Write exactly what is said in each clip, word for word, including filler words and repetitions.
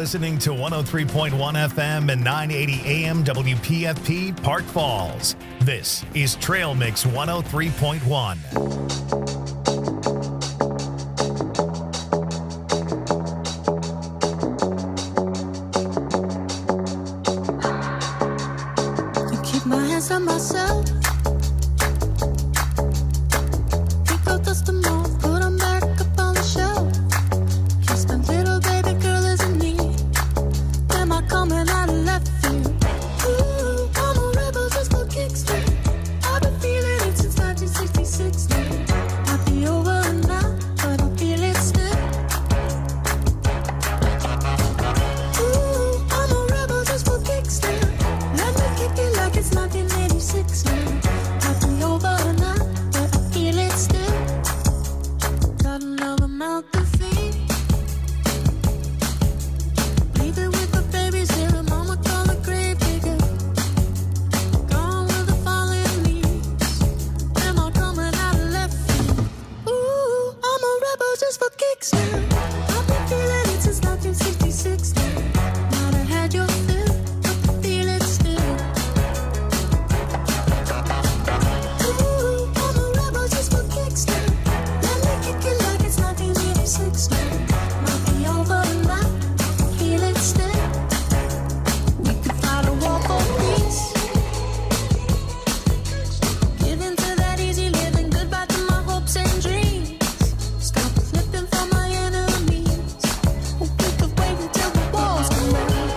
listening to one oh three point one F M and nine eighty A M W P F P Park Falls. This is Trail Mix one oh three point one. I keep my hands on myself. Pick out dust and mold, put 'em back up on the shelf. Kiss my little baby girl isn't me. Am I coming out of left field? Ooh, I'm a rebel just for kicks. I've been feeling it since nineteen sixty-six now. Might be over now, but I feel it still. Ooh, I'm a rebel just for kicks now. Let me kick it like it's nineteen eighty-six now. Might be over now, but I feel it still. Got another mouth to feed. Leaving with the babies here, mama call the grave digger. Gone with the falling leaves. Am I coming out of left field? Ooh, I'm a rebel just for kicks now. I've been feeling it since nineteen sixty-six now. Might have had your fill, but I feel it still. Ooh, I'm a rebel just for kicks now. Let me kick it like it's nineteen eighty-six now. Might be over now, feel it still. We could fight a war for peace. Give in to that easy living, goodbye to my hopes and dreams. Stop flipping for my enemies. We could wait until the walls come down.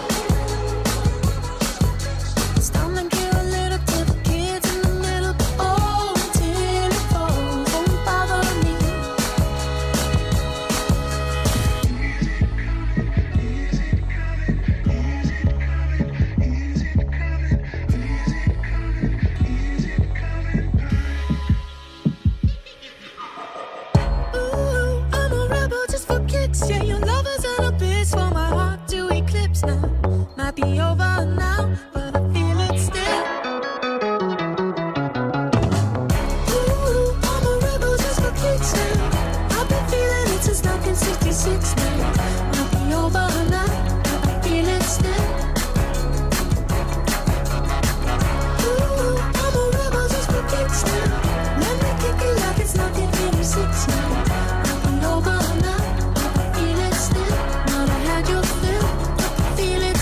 It's time to give a little to the kids in the middle. Oh, until it falls, won't bother me. Ooh, I'm a rebel just for kicks. Yeah, your love is an abyss for my heart to eclipse now. Might be over now, but I feel it still. Ooh, I'm a rebel just for kicks now. I've been feeling it since nineteen sixty-six now. Might be over now, but I feel it still. Ooh, I'm a rebel just for kicks now. Let me kick it like it's nineteen eighty-six now. Might be over now, but I feel it still. Might have had your fill, but I feel it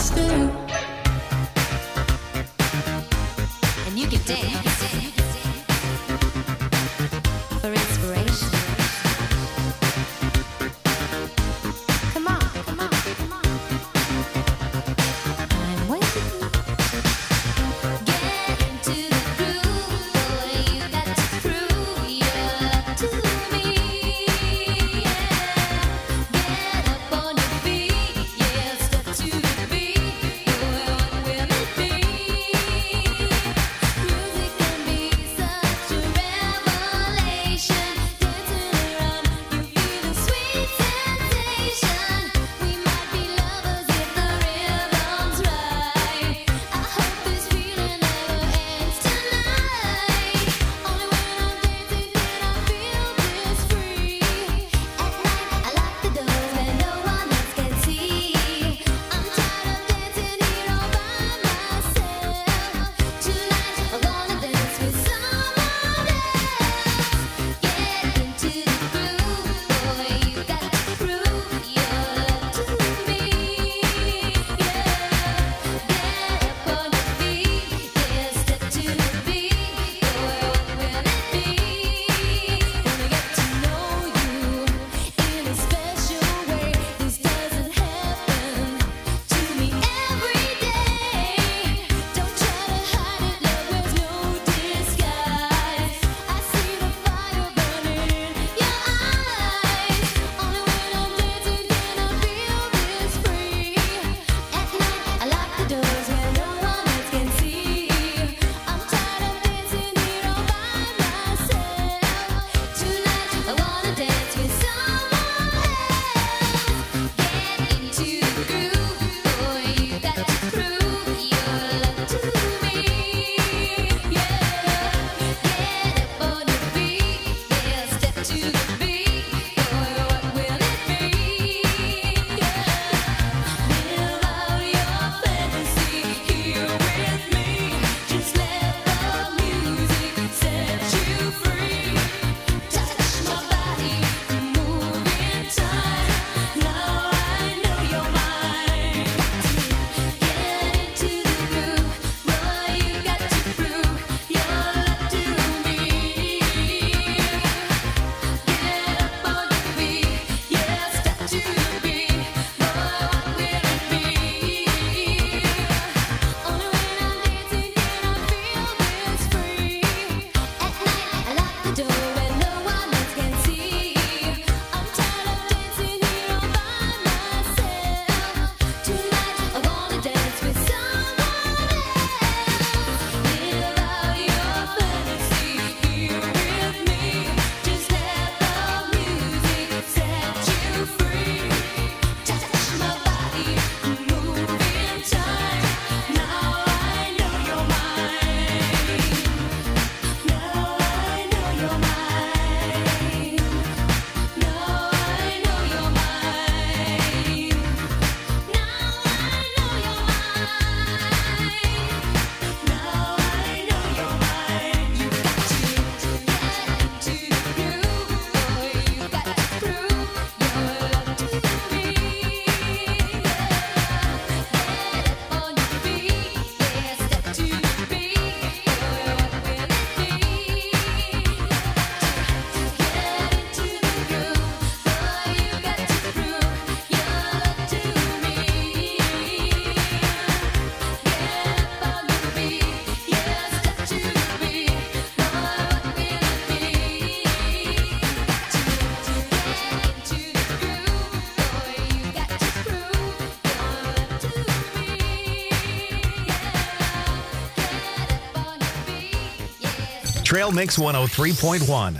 Trail Mix one oh three point one.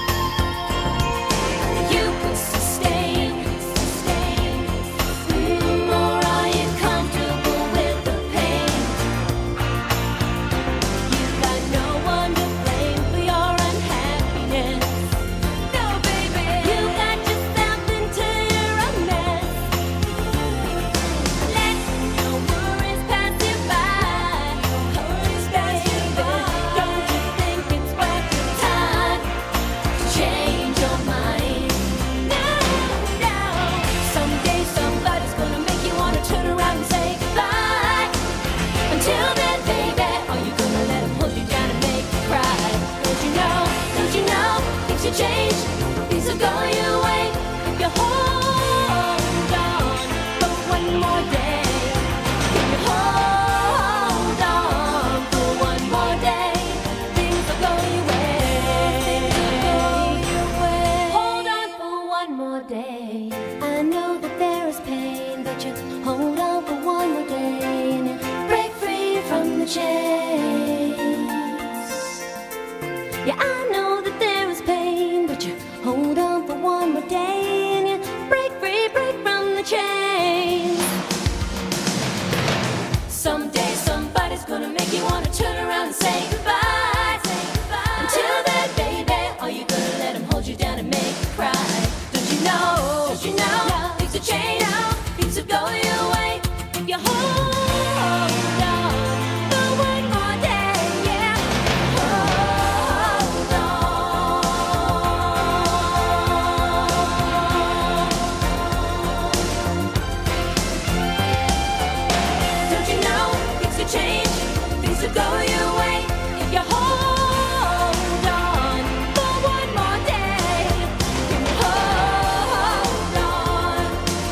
You could sustain, sustain, sustain. Yeah, I know that there is pain, but you hold on for one more day and you break free, break from the chains. Someday somebody's gonna make you wanna turn around and say goodbye. Say goodbye. Until then, baby, are you gonna let him hold you down and make you cry? Don't you know? Don't you know? No. Things will change. No. Things will go your way if you hold on for one more day. Yeah, hold on. Don't you know? Things will change. Things will go your way if you hold on for one more day. Can you hold on?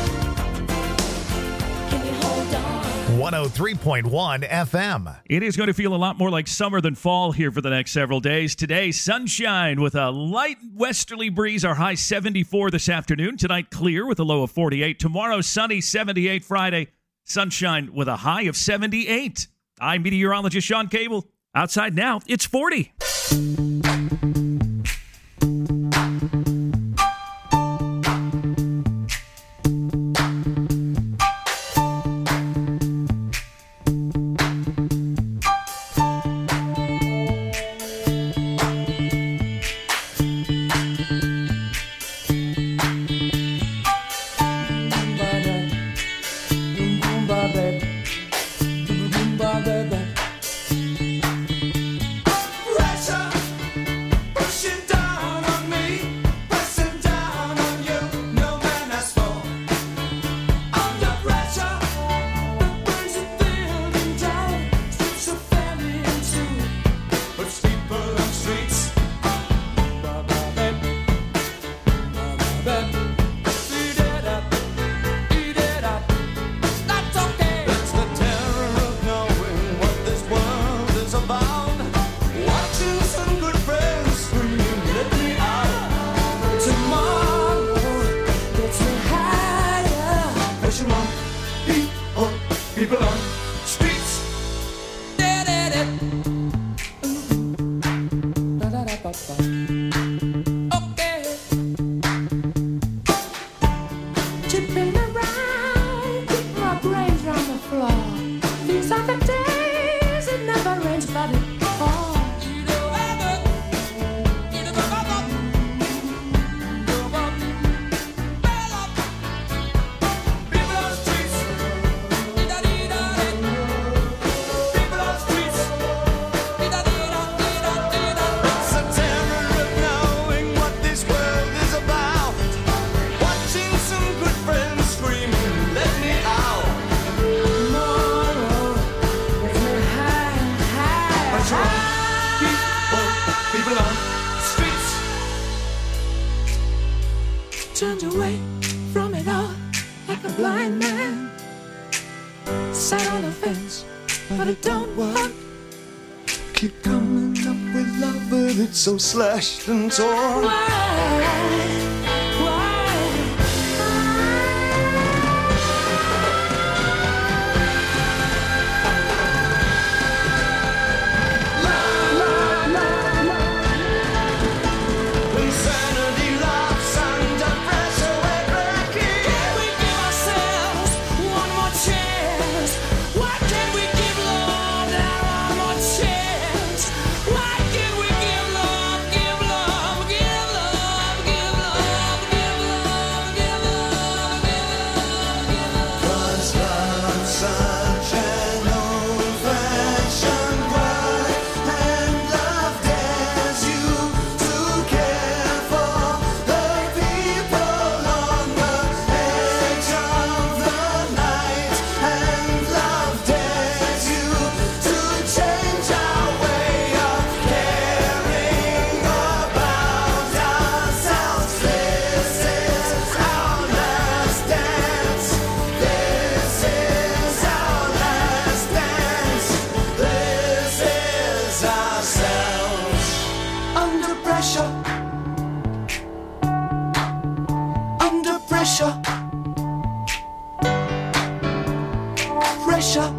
Can you hold on? one oh three point one F M. It is going to feel a lot more like summer than fall here for the next several days. Today, sunshine with a light westerly breeze. Our high seventy-four this afternoon. Tonight, clear with a low of forty-eight. Tomorrow, sunny, seventy-eight. Friday, sunshine with a high of seventy-eight. I'm meteorologist Sean Cable. Outside now, it's forty. Tipping around, keep my brains round the floor. These are the days it never rains, but it falls. Turned away from it all like a blind man. Sat on the fence, but it don't work. Keep coming up with love, but it's so slashed and torn. Why? Why? Insanity loves under pressure, we're breaking. Can we give ourselves one more chance? Why can't we give love that one more chance? Why can't we give love, give love, give love, give love, give love, give love, give love, give love? 'Cause love's such an old-fashioned word, and love dares you to care for the people on the edge of the night, and love dares you to change our way of caring about ourselves. This is our last dance. This is our last dance. This is ourselves. Under pressure. Under pressure. Pressure.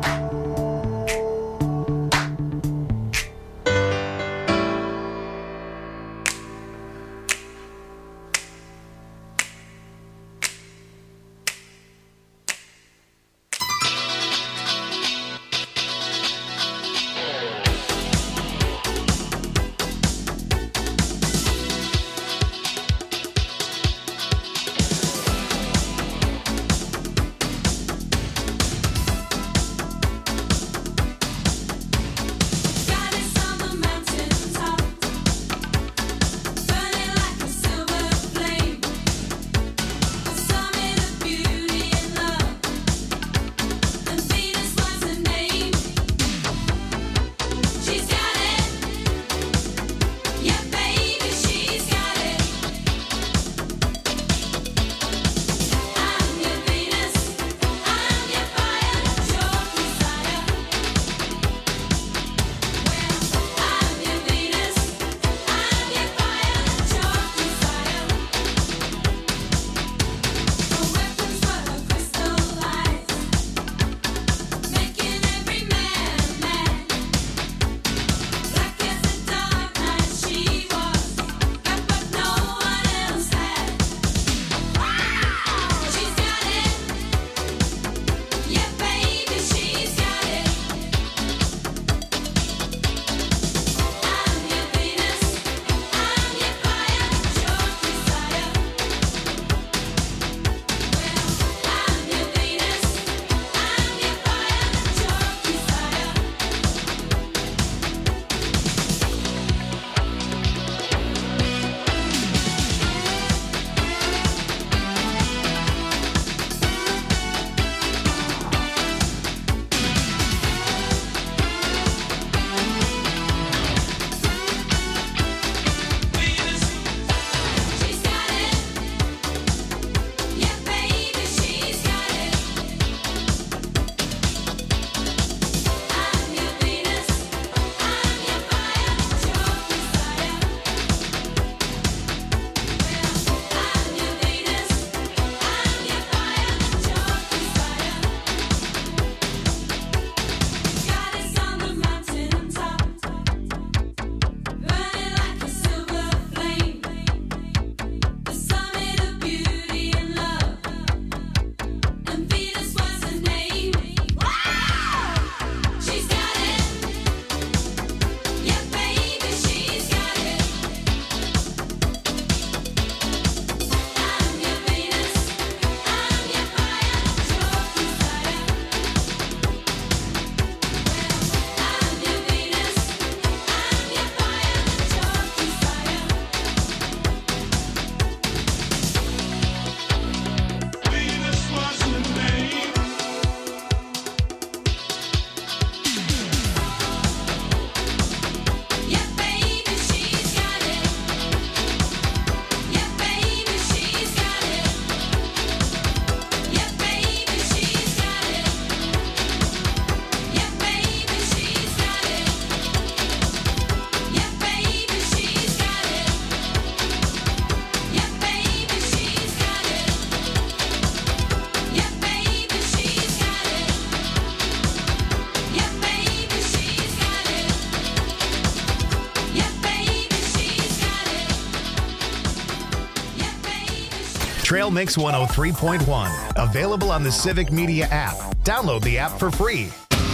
Trail Mix one oh three point one. Available on the Civic Media app. Download the app for free.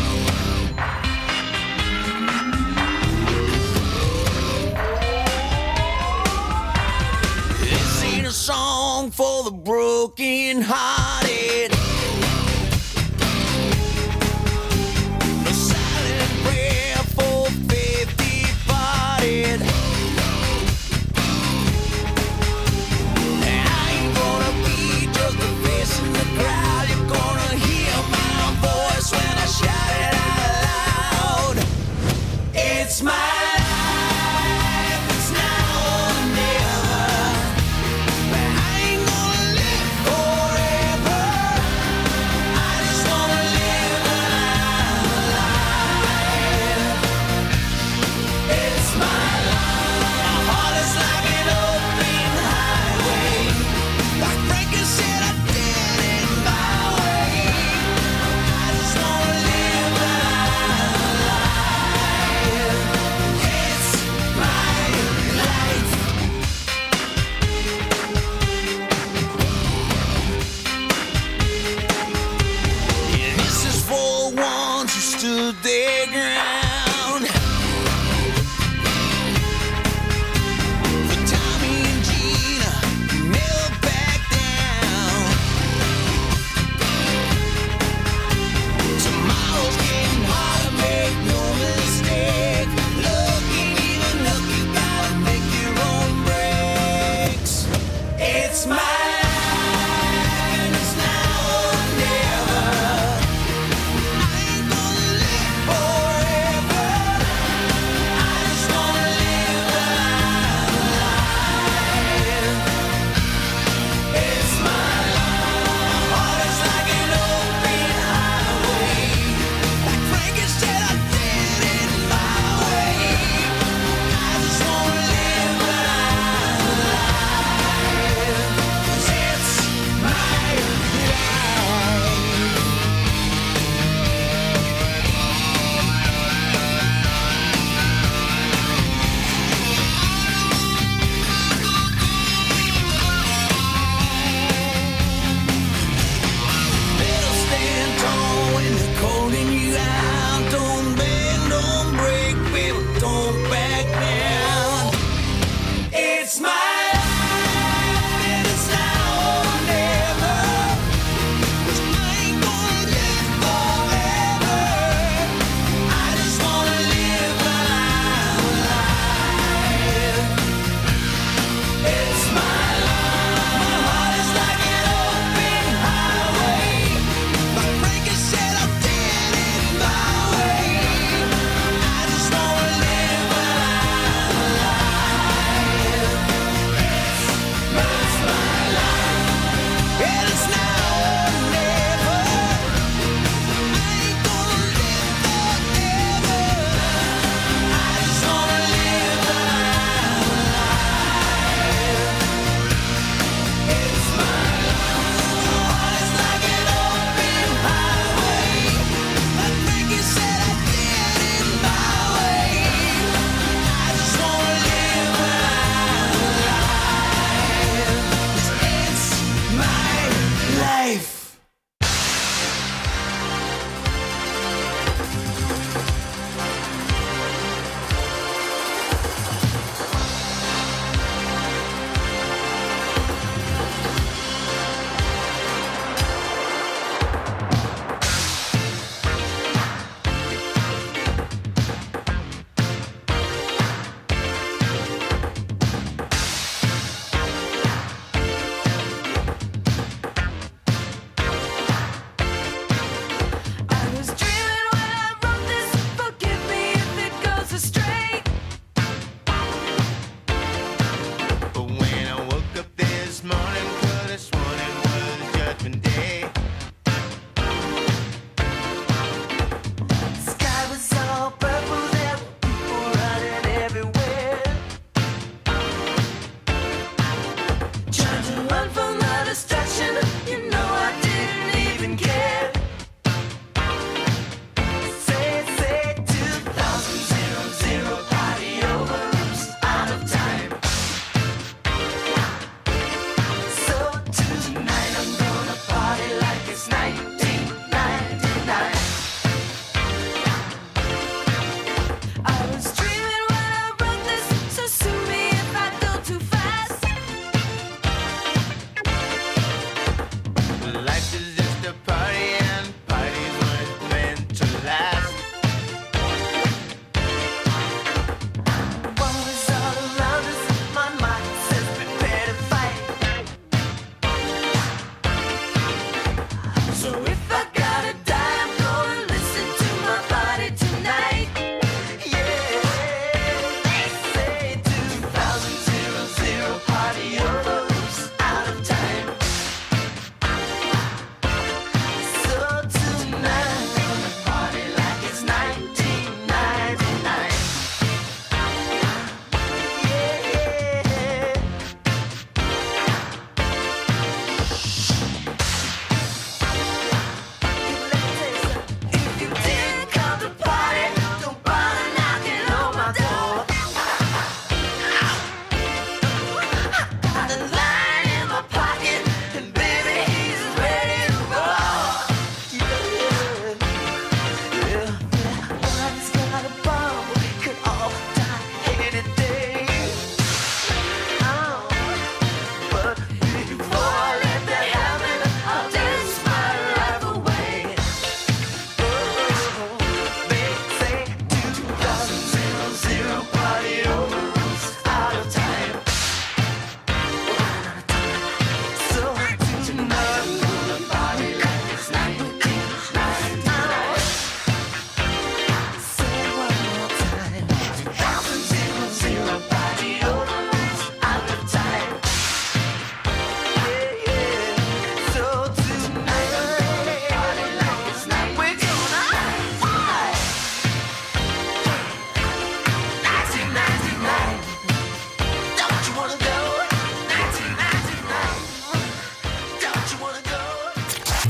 This ain't a song for the broken hearted. A silent prayer for faith departed. I ain't gonna be just a face in the crowd. You're gonna hear my voice when I shout it out loud. It's my life, it's now or never. I ain't gonna live forever.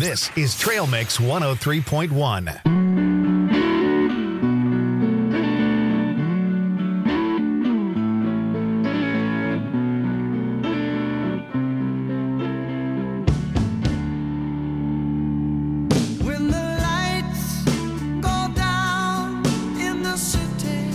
This is Trail Mix one oh three point one. When the lights go down in the city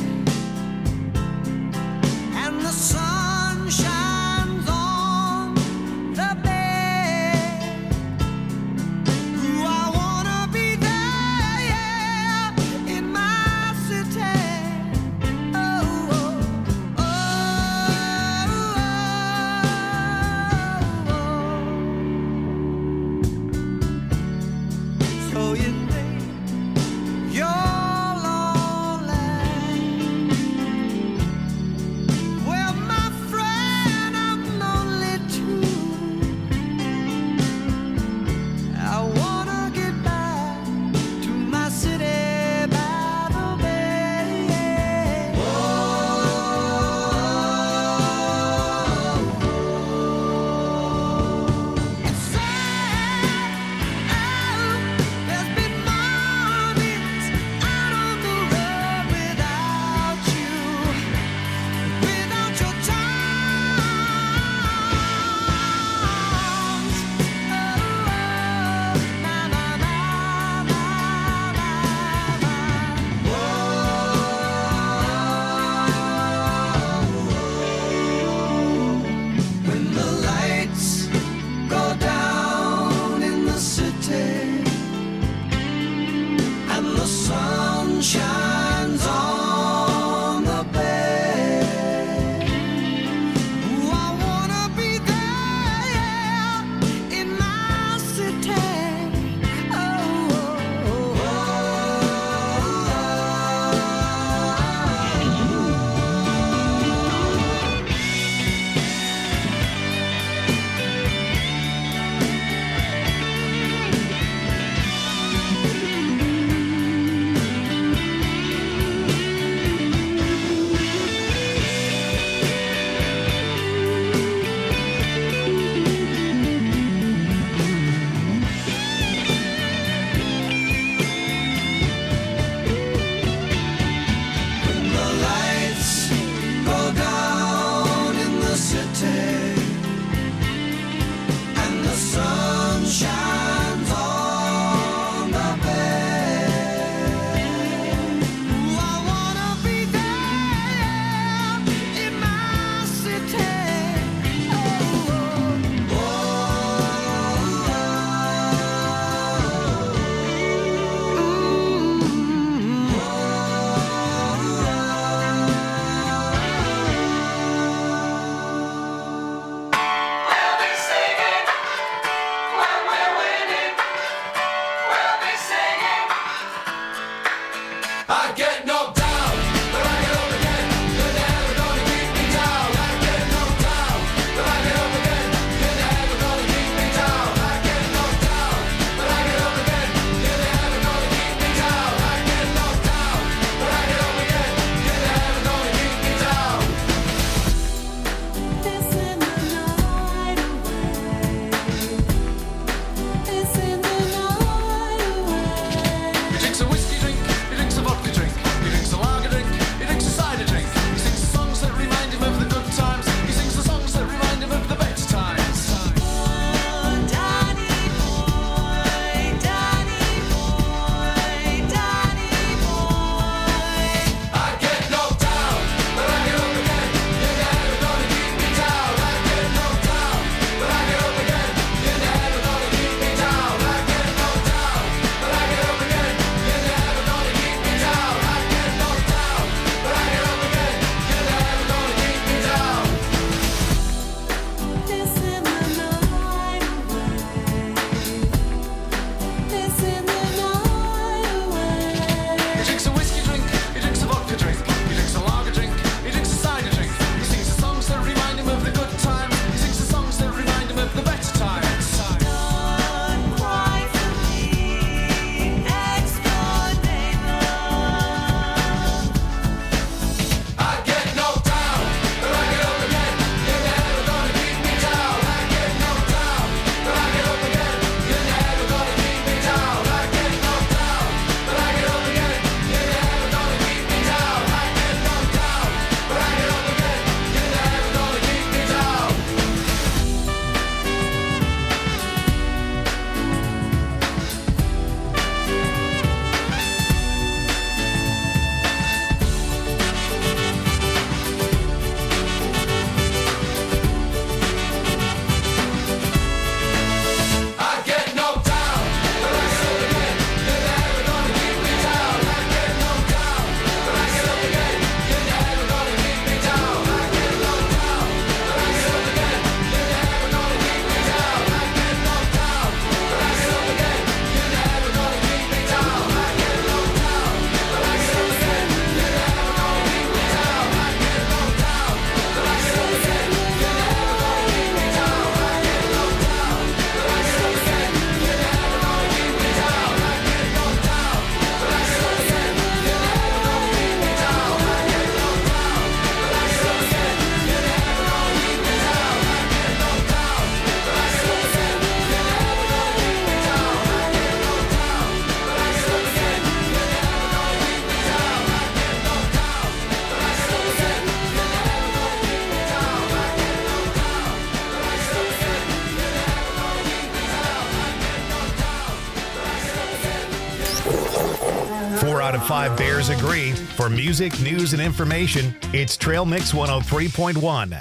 and the sun shines on the bay, ooh, I wanna be there, yeah. out of five Bears agree. For music, news, and information, it's Trail Mix one oh three point one.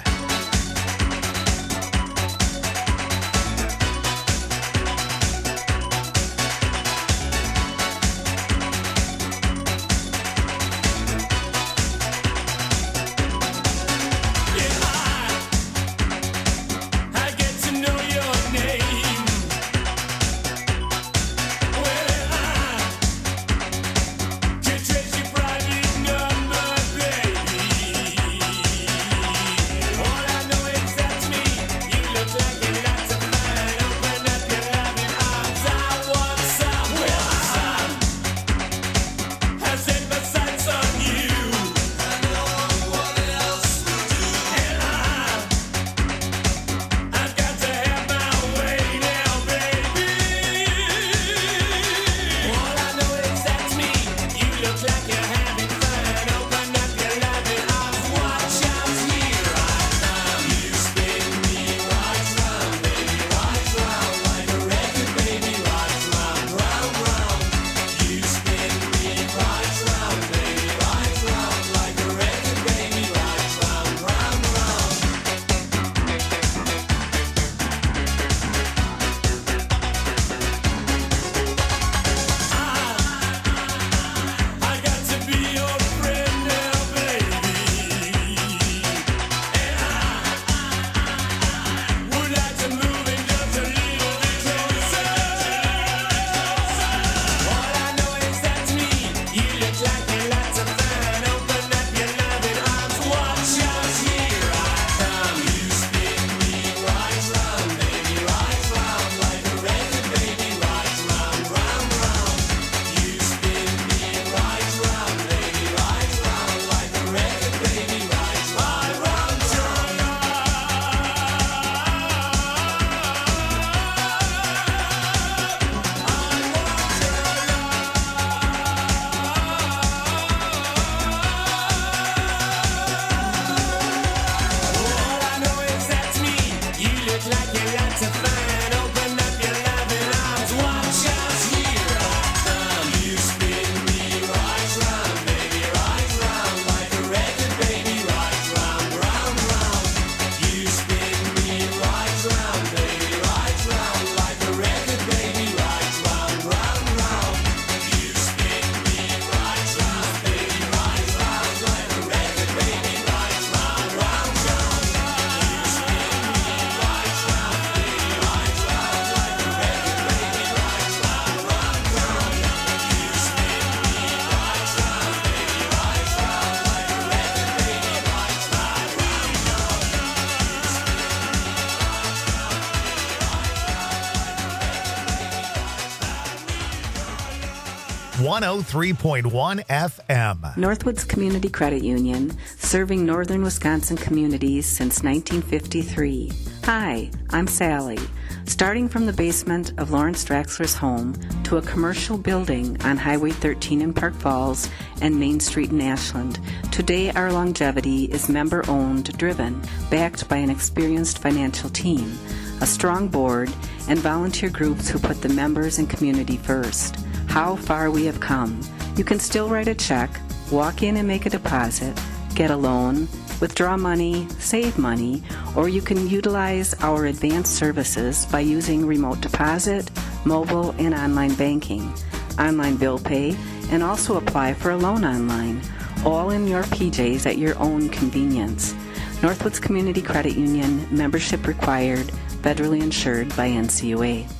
one oh three point one F M. Northwoods Community Credit Union, serving northern Wisconsin communities since nineteen fifty-three. Hi, I'm Sally. Starting from the basement of Lawrence Draxler's home to a commercial building on Highway thirteen in Park Falls and Main Street in Ashland, today our longevity is member-owned, driven, backed by an experienced financial team, a strong board, and volunteer groups who put the members and community first. How far we have come. You can still write a check, walk in and make a deposit, get a loan, withdraw money, save money, or you can utilize our advanced services by using remote deposit, mobile, and online banking, online bill pay, and also apply for a loan online, all in your P Js at your own convenience. Northwoods Community Credit Union, membership required, federally insured by N C U A.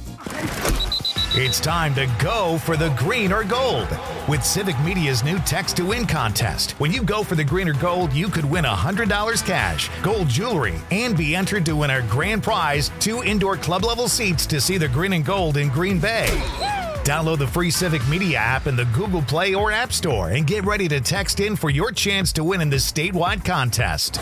It's time to go for the green or gold with Civic Media's new Text to Win contest. When you go for the green or gold, you could win one hundred dollars cash, gold jewelry, and be entered to win our grand prize, two indoor club-level seats to see the green and gold in Green Bay. Download the free Civic Media app in the Google Play or App Store and get ready to text in for your chance to win in this statewide contest.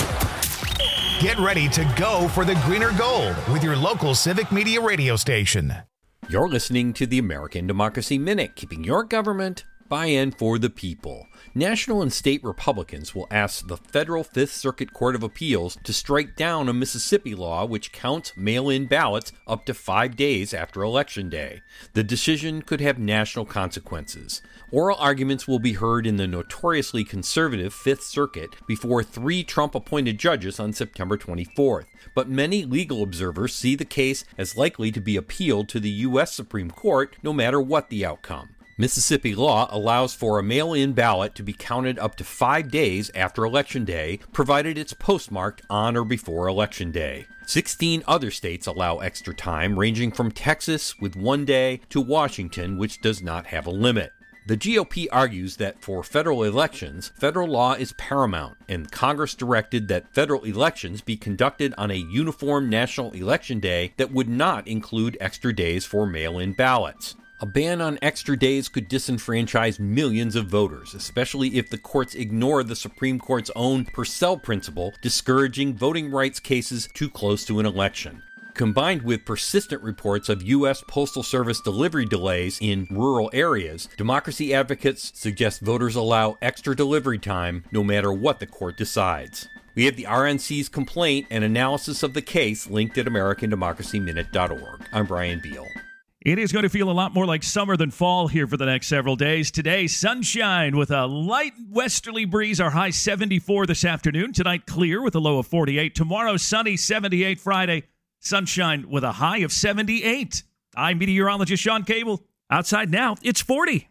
Get ready to go for the green or gold with your local Civic Media radio station. You're listening to the American Democracy Minute, keeping your government by and for the people. National and state Republicans will ask the federal Fifth Circuit Court of Appeals to strike down a Mississippi law which counts mail-in ballots up to five days after Election Day. The decision could have national consequences. Oral arguments will be heard in the notoriously conservative Fifth Circuit before three Trump-appointed judges on September twenty-fourth. But many legal observers see the case as likely to be appealed to the U S Supreme Court no matter what the outcome. Mississippi law allows for a mail-in ballot to be counted up to five days after Election Day, provided it's postmarked on or before Election Day. Sixteen other states allow extra time, ranging from Texas with one day to Washington, which does not have a limit. The G O P argues that for federal elections, federal law is paramount, and Congress directed that federal elections be conducted on a uniform national election day that would not include extra days for mail-in ballots. A ban on extra days could disenfranchise millions of voters, especially if the courts ignore the Supreme Court's own Purcell principle discouraging voting rights cases too close to an election. Combined with persistent reports of U S Postal Service delivery delays in rural areas, democracy advocates suggest voters allow extra delivery time no matter what the court decides. We have the R N C's complaint and analysis of the case linked at American Democracy Minute dot org. I'm Brian Beal. It is going to feel a lot more like summer than fall here for the next several days. Today, sunshine with a light westerly breeze. Our high seventy-four this afternoon. Tonight, clear with a low of forty-eight. Tomorrow, sunny, seventy-eight. Friday, sunshine with a high of seventy-eight. I'm meteorologist Sean Cable. Outside now, it's forty.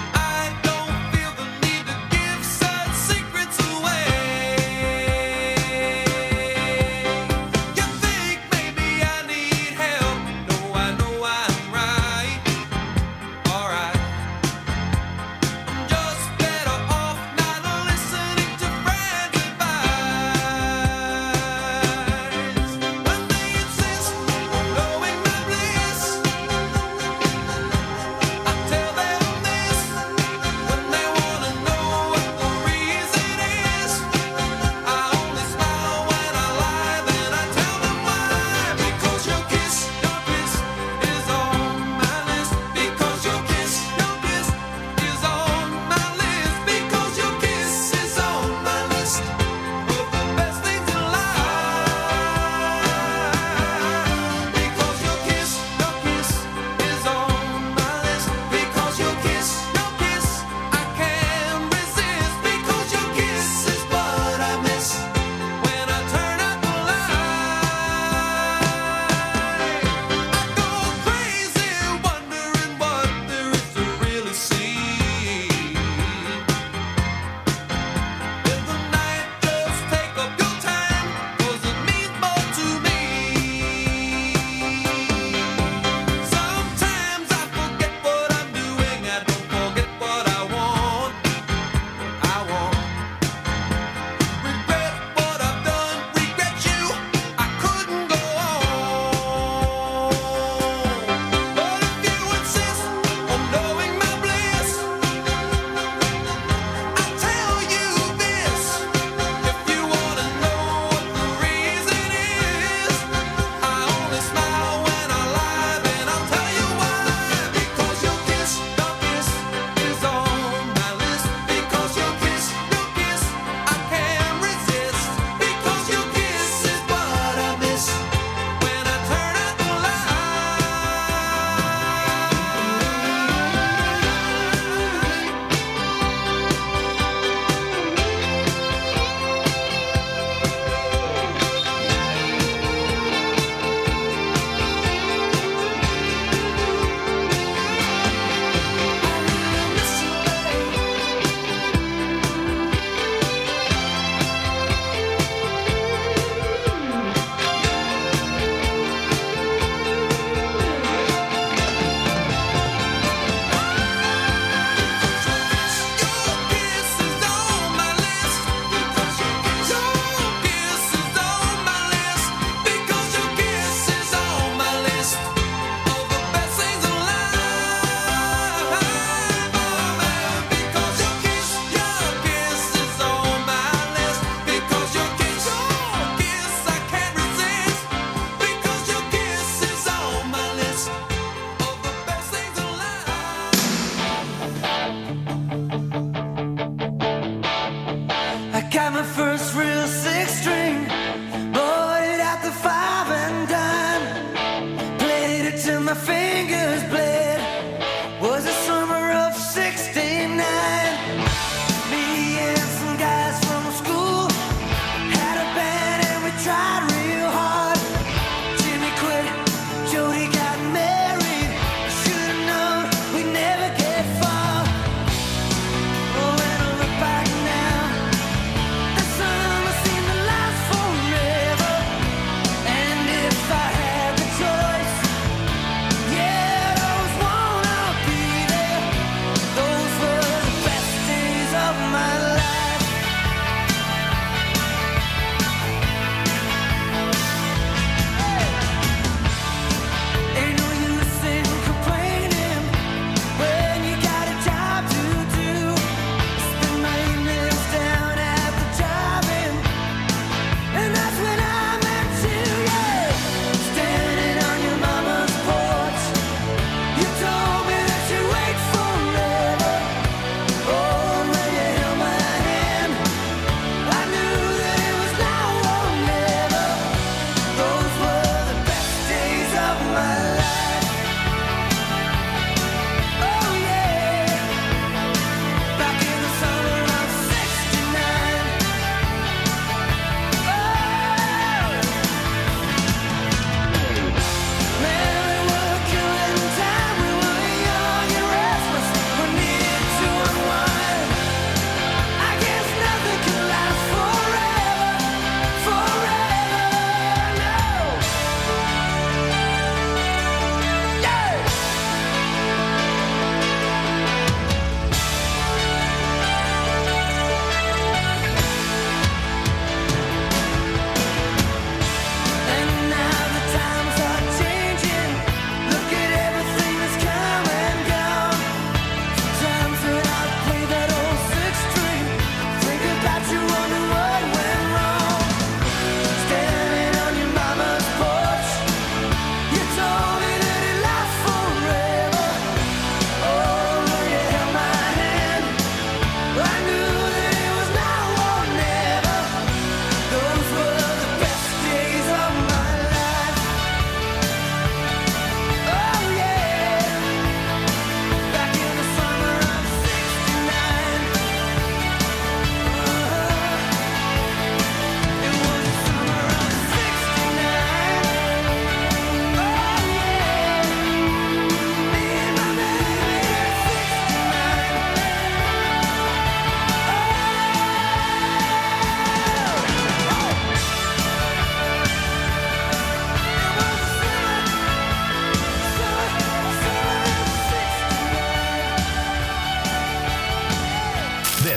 Secrets away.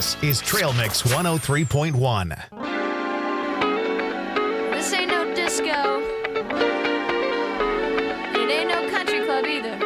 This is Trail Mix one oh three point one. This ain't no disco. It ain't no country club either.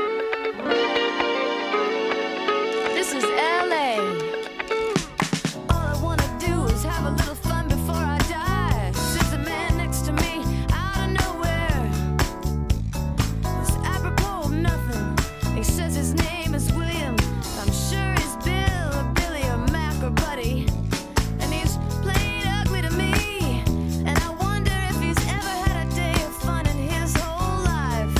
This is L A. All I wanna do is have a little fun before I die. Sits a man next to me out of nowhere. It's apropos of nothing. He says his name is William. I'm sure he's Bill or Billy or Mac or Buddy. And he's playing ugly to me. And I wonder if he's ever had a day of fun in his whole life.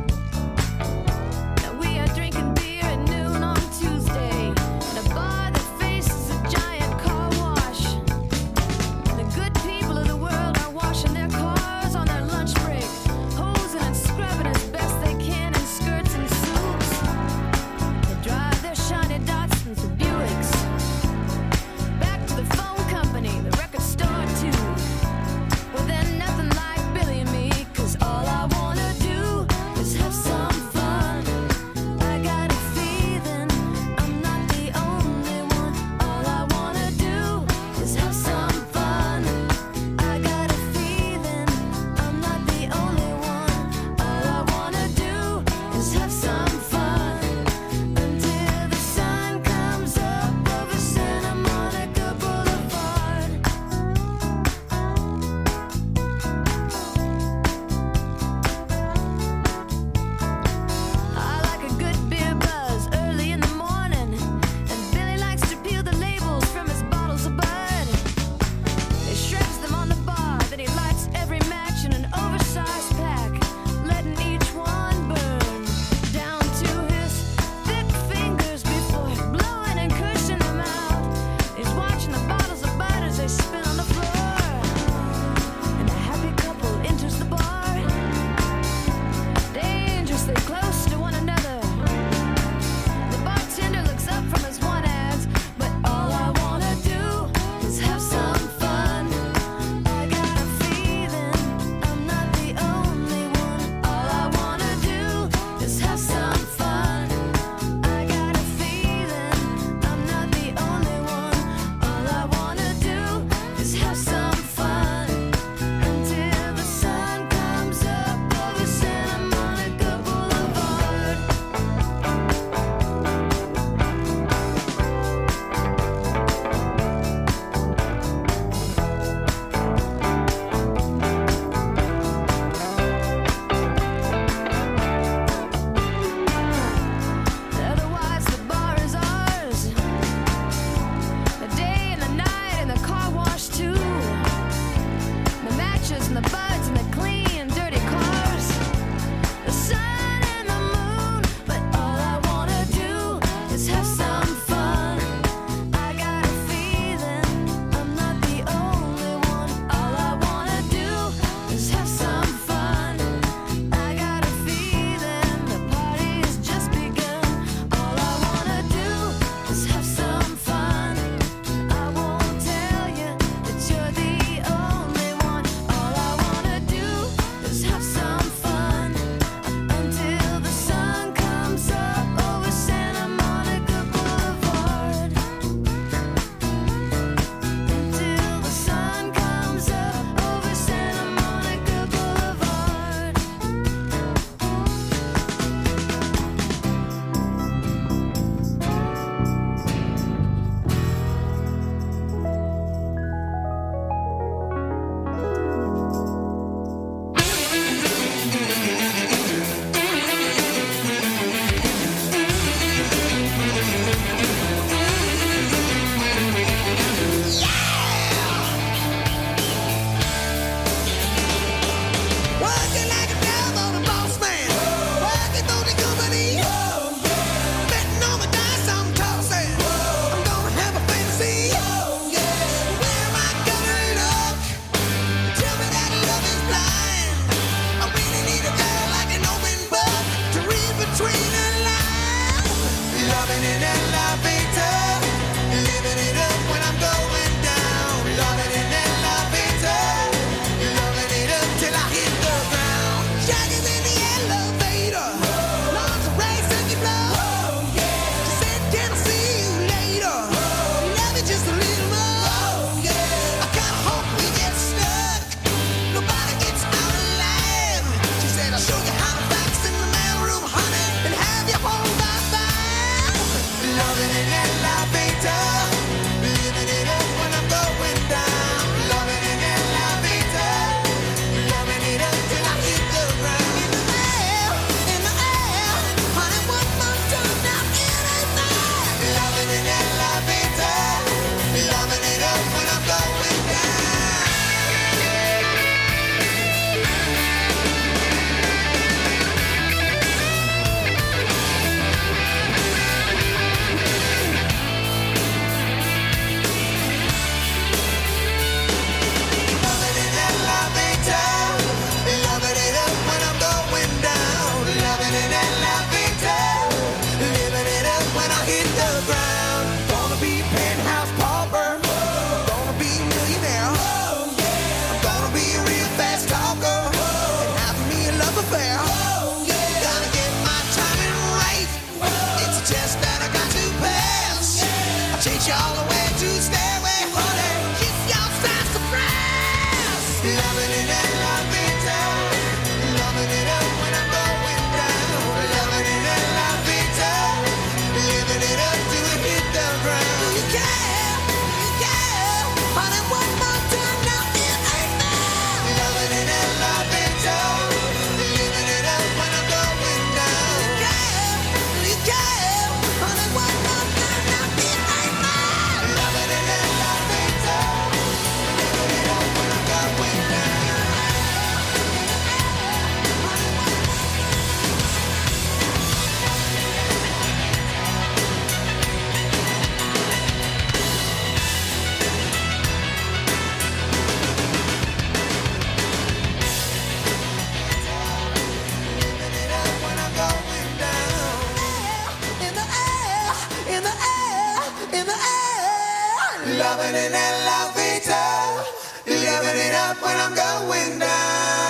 Now we are drinking beer at noon on Tuesday in a bar that faces a giant car wash. The good people of the world are washing their cars on their lunch break, hosing and scrubbing as best they can in skirts and suits. They drive their shiny Datsuns or Buicks back to the phone company, the record store too. Well, they're nothing like Billy and me, 'cause all I wanna do is have some fun. I got a feeling I'm not the only one. All I wanna do is have some fun. I got a feeling I'm not the only one. All I wanna do is have some fun until the sun comes up over Santa Monica Boulevard. I like a good beer buzz early in the morning, and Billy likes to peel the labels from his bottles of Bud. He shreds them on the bar, then he lights every match in an oversized pack, letting each one burn down to his thick fingers before blowing and cushing them out. He's watching the bottles of Bud as they spin on the floor, and a happy couple enters the bar, dangerously close to one another. The bartender looks up from his one ads, but all I wanna do is have some fun. I got a feeling I'm not the only one. All I wanna do is have some fun. I got a feeling I'm not the only one. All I wanna do is have some fun until the sun comes up over Santa Monica Boulevard. Otherwise, the bar is ours. The day and the night and the car wash too. The matches and the buds and the clean, dirty cars. The sun and the moon, but all I wanna do is have some fun. I got a feeling I'm not the only one. All I wanna do is have some fun. I got a feeling the party's just begun. All I wanna do is have some fun. I won't tell you that you're the only one. All I wanna do is have some fun until the sun comes up over Santa Monica Boulevard. Until the sun comes up over Santa Monica Boulevard. Working like a devil, the boss man. Working for the company. Betting on my dice, I'm tossing. I'm gonna have a fantasy. Where am I gonna look? Tell me that love is blind. I really need a girl like an open book to read between the lines. Loving in elevator, living it up when I'm going down. Loving in elevator, loving it up till I hit the ground. Jaggers in the elevator, lungs are racing your blood. She said, "Can I see you later?" Love is just a Loving in elevator, living it up when I'm going down. Loving in elevator, loving it up till I hit the ground. In the air, in the air, honey, one more time now, it ain't fair. Loving in elevator, loving it up when I'm going down. Loving in elevator, loving it up when I'm going down. Loving in elevator, living it up when I hit the ground. Gonna be penthouse pauper, gonna be millionaire. I'm gonna be a real fast talker and have me a love affair. Gotta get my timing right. It's a test that I got to pass. I'll chase you all the way to stairway, honey. Kiss your fast to press. Loving in elevator, loving it up when I'm going down. Loving in elevator, living it up till we hit the ground. Do you care? Do you care? Honey, one more time now, it ain't fair. Loving in elevator, living it up when I'm going down. Do you care? Do you care? Honey, one more time now, it ain't fair. Loving in elevator, living it up when I'm going down. Living it up when I'm going down. In the air, in the air, in the air. Loving in elevator, living it up when I'm going down.